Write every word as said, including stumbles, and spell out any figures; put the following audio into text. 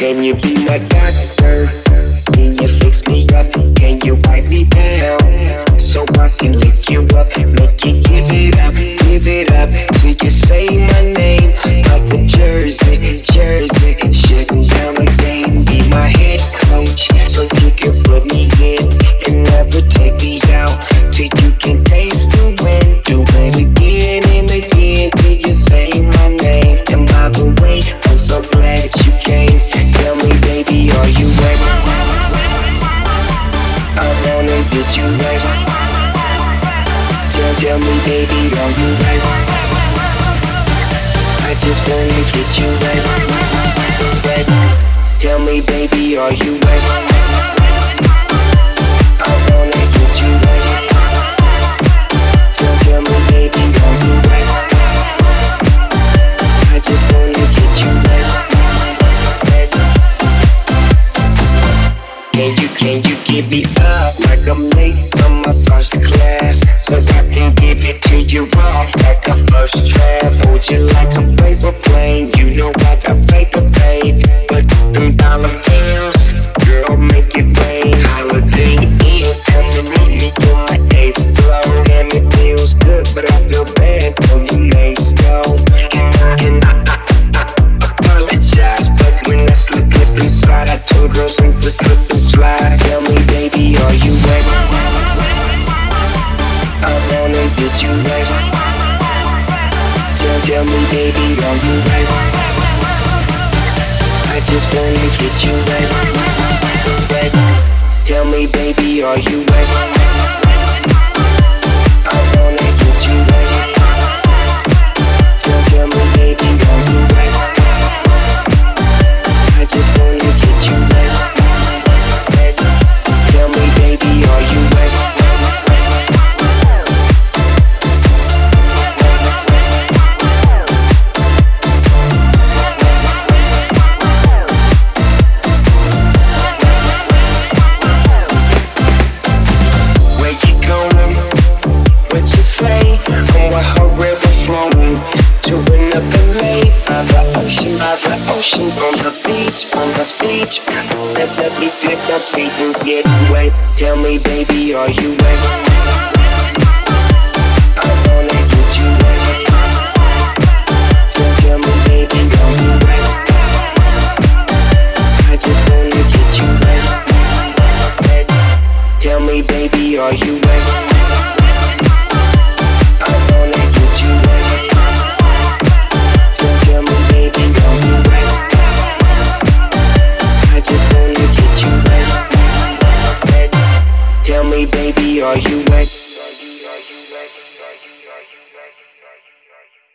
Can you be my doctor? Can you fix me up? Can you wipe me down? So I can lick you up, make you give it up, give it up till you say my name like a jersey, jersey. Shutting down the game, be my head coach, so you can put me in and never take me out till you can taste the wind. Do it again and again till you say my name. And by the way, I'm so glad you came. Tell me, baby, are you ready? I wanna get you ready. Tell, tell me, baby, are you ready? I just wanna get you ready. Ready. Tell me, baby, are you ready? I wanna get you ready. Tell, tell me, baby, are you ready? I just wanna get you ready. Ready. Can you, can you give me up like I'm late from my first class, so I can give it to you off like a first draft? Hold you like a paper plane, you know I got paper, babe. But them dollar bills, girl, make it rain. Holiday Inn, come and meet me on my eighth floor. Damn, it feels good, but I feel bad for you, Mace, though. And I, and I, I, I, I apologize, but when I slip, slip inside, I told girls to slip and slide. Tell me, baby, are you ready? I wanna get you ready. Tell, tell me, baby, are you ready? I just wanna get you ready. Ready. Tell me, baby, are you ready? I wanna get you ready. Tell, tell me, baby, are you ready? I just wanna get you ready. Ready. Tell me, baby, are you ready? Ocean, on the beach, on the beach. Let's let me dip my feet and get wet. Tell me, baby, are you ready? I wanna get you ready. Tell, tell me, baby, are you ready? I just wanna get you ready. Ready. Tell me, baby, are you ready? I wanna get you ready. Tell, tell me, baby, are you ready? I just wanna get you ready. Ready. Tell me, baby, are you ready?